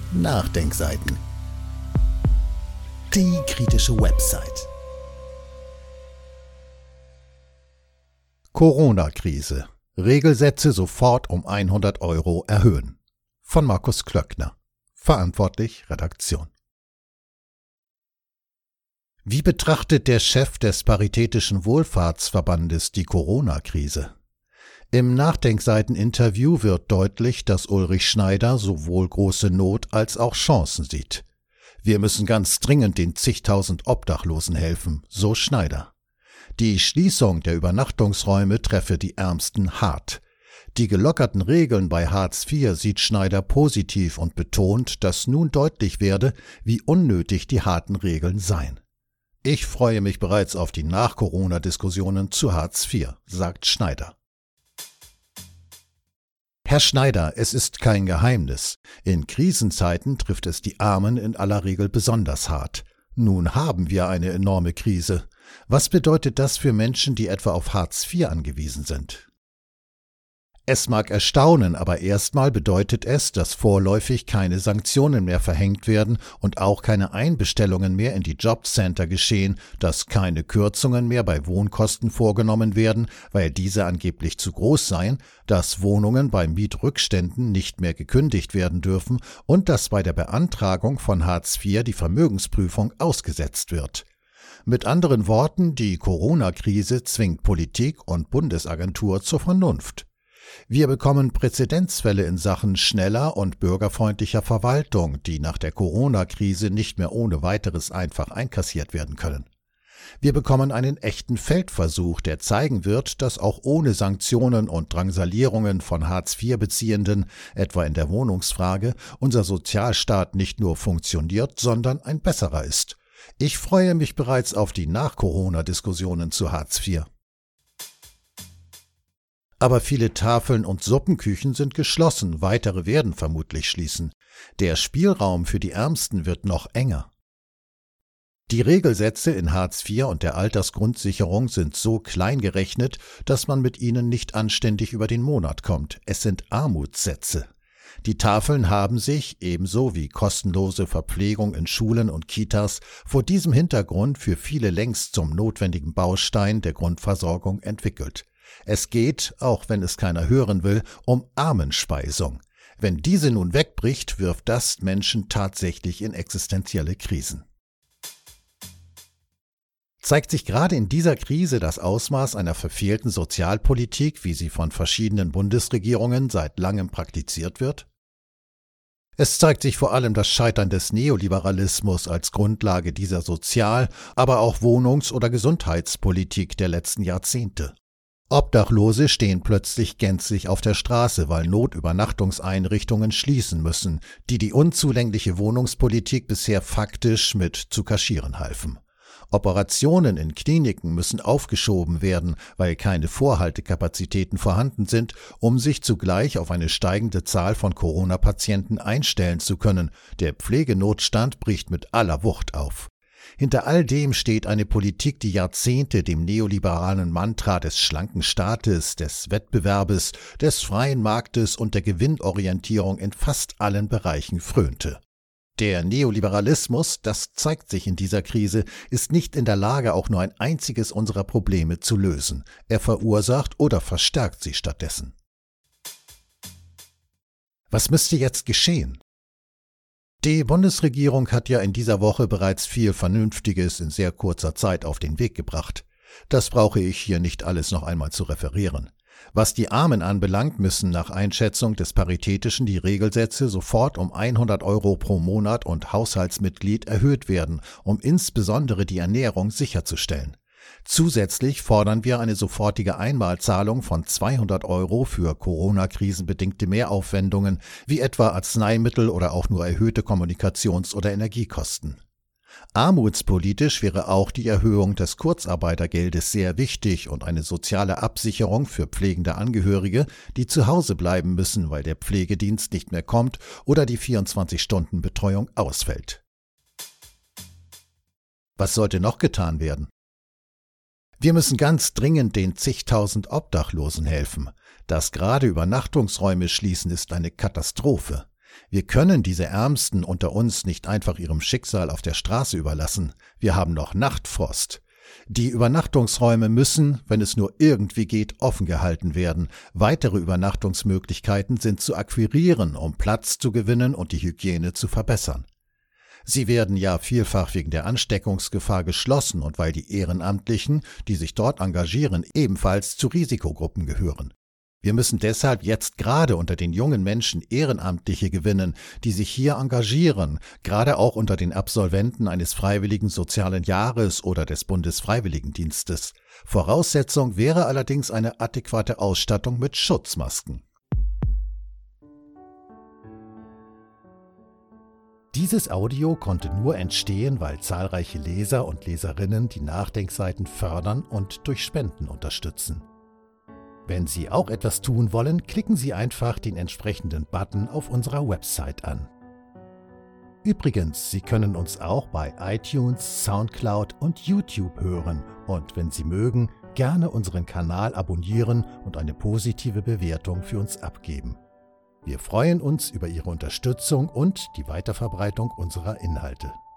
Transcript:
Nachdenkseiten. Die kritische Website. Corona-Krise. Regelsätze sofort um 100 € erhöhen. Von Markus Klöckner. Verantwortlich Redaktion. Wie betrachtet der Chef des Paritätischen Wohlfahrtsverbandes die Corona-Krise? Im Nachdenkseiten-Interview wird deutlich, dass Ulrich Schneider sowohl große Not als auch Chancen sieht. Wir müssen ganz dringend den zigtausend Obdachlosen helfen, so Schneider. Die Schließung der Übernachtungsräume treffe die Ärmsten hart. Die gelockerten Regeln bei Hartz IV sieht Schneider positiv und betont, dass nun deutlich werde, wie unnötig die harten Regeln seien. Ich freue mich bereits auf die Nach-Corona-Diskussionen zu Hartz IV, sagt Schneider. Herr Schneider, es ist kein Geheimnis. In Krisenzeiten trifft es die Armen in aller Regel besonders hart. Nun haben wir eine enorme Krise. Was bedeutet das für Menschen, die etwa auf Hartz IV angewiesen sind? Es mag erstaunen, aber erstmal bedeutet es, dass vorläufig keine Sanktionen mehr verhängt werden und auch keine Einbestellungen mehr in die Jobcenter geschehen, dass keine Kürzungen mehr bei Wohnkosten vorgenommen werden, weil diese angeblich zu groß seien, dass Wohnungen bei Mietrückständen nicht mehr gekündigt werden dürfen und dass bei der Beantragung von Hartz IV die Vermögensprüfung ausgesetzt wird. Mit anderen Worten, die Corona-Krise zwingt Politik und Bundesagentur zur Vernunft. Wir bekommen Präzedenzfälle in Sachen schneller und bürgerfreundlicher Verwaltung, die nach der Corona-Krise nicht mehr ohne weiteres einfach einkassiert werden können. Wir bekommen einen echten Feldversuch, der zeigen wird, dass auch ohne Sanktionen und Drangsalierungen von Hartz-IV-Beziehenden, etwa in der Wohnungsfrage, unser Sozialstaat nicht nur funktioniert, sondern ein besserer ist. Ich freue mich bereits auf die Nach-Corona-Diskussionen zu Hartz IV. Aber viele Tafeln und Suppenküchen sind geschlossen, weitere werden vermutlich schließen. Der Spielraum für die Ärmsten wird noch enger. Die Regelsätze in Hartz IV und der Altersgrundsicherung sind so klein gerechnet, dass man mit ihnen nicht anständig über den Monat kommt. Es sind Armutssätze. Die Tafeln haben sich, ebenso wie kostenlose Verpflegung in Schulen und Kitas, vor diesem Hintergrund für viele längst zum notwendigen Baustein der Grundversorgung entwickelt. Es geht, auch wenn es keiner hören will, um Armenspeisung. Wenn diese nun wegbricht, wirft das Menschen tatsächlich in existenzielle Krisen. Zeigt sich gerade in dieser Krise das Ausmaß einer verfehlten Sozialpolitik, wie sie von verschiedenen Bundesregierungen seit langem praktiziert wird? Es zeigt sich vor allem das Scheitern des Neoliberalismus als Grundlage dieser Sozial-, aber auch Wohnungs- oder Gesundheitspolitik der letzten Jahrzehnte. Obdachlose stehen plötzlich gänzlich auf der Straße, weil Notübernachtungseinrichtungen schließen müssen, die unzulängliche Wohnungspolitik bisher faktisch mit zu kaschieren halfen. Operationen in Kliniken müssen aufgeschoben werden, weil keine Vorhaltekapazitäten vorhanden sind, um sich zugleich auf eine steigende Zahl von Corona-Patienten einstellen zu können. Der Pflegenotstand bricht mit aller Wucht auf. Hinter all dem steht eine Politik, die Jahrzehnte dem neoliberalen Mantra des schlanken Staates, des Wettbewerbes, des freien Marktes und der Gewinnorientierung in fast allen Bereichen frönte. Der Neoliberalismus, das zeigt sich in dieser Krise, ist nicht in der Lage, auch nur ein einziges unserer Probleme zu lösen. Er verursacht oder verstärkt sie stattdessen. Was müsste jetzt geschehen? Die Bundesregierung hat ja in dieser Woche bereits viel Vernünftiges in sehr kurzer Zeit auf den Weg gebracht. Das brauche ich hier nicht alles noch einmal zu referieren. Was die Armen anbelangt, müssen nach Einschätzung des Paritätischen die Regelsätze sofort um 100 € pro Monat und Haushaltsmitglied erhöht werden, um insbesondere die Ernährung sicherzustellen. Zusätzlich fordern wir eine sofortige Einmalzahlung von 200 € für Corona-krisenbedingte Mehraufwendungen, wie etwa Arzneimittel oder auch nur erhöhte Kommunikations- oder Energiekosten. Armutspolitisch wäre auch die Erhöhung des Kurzarbeitergeldes sehr wichtig und eine soziale Absicherung für pflegende Angehörige, die zu Hause bleiben müssen, weil der Pflegedienst nicht mehr kommt oder die 24-Stunden-Betreuung ausfällt. Was sollte noch getan werden? Wir müssen ganz dringend den zigtausend Obdachlosen helfen. Das gerade Übernachtungsräume schließen ist eine Katastrophe. Wir können diese Ärmsten unter uns nicht einfach ihrem Schicksal auf der Straße überlassen. Wir haben noch Nachtfrost. Die Übernachtungsräume müssen, wenn es nur irgendwie geht, offen gehalten werden. Weitere Übernachtungsmöglichkeiten sind zu akquirieren, um Platz zu gewinnen und die Hygiene zu verbessern. Sie werden ja vielfach wegen der Ansteckungsgefahr geschlossen und weil die Ehrenamtlichen, die sich dort engagieren, ebenfalls zu Risikogruppen gehören. Wir müssen deshalb jetzt gerade unter den jungen Menschen Ehrenamtliche gewinnen, die sich hier engagieren, gerade auch unter den Absolventen eines freiwilligen sozialen Jahres oder des Bundesfreiwilligendienstes. Voraussetzung wäre allerdings eine adäquate Ausstattung mit Schutzmasken. Dieses Audio konnte nur entstehen, weil zahlreiche Leser und Leserinnen die Nachdenkseiten fördern und durch Spenden unterstützen. Wenn Sie auch etwas tun wollen, klicken Sie einfach den entsprechenden Button auf unserer Website an. Übrigens, Sie können uns auch bei iTunes, Soundcloud und YouTube hören und wenn Sie mögen, gerne unseren Kanal abonnieren und eine positive Bewertung für uns abgeben. Wir freuen uns über Ihre Unterstützung und die Weiterverbreitung unserer Inhalte.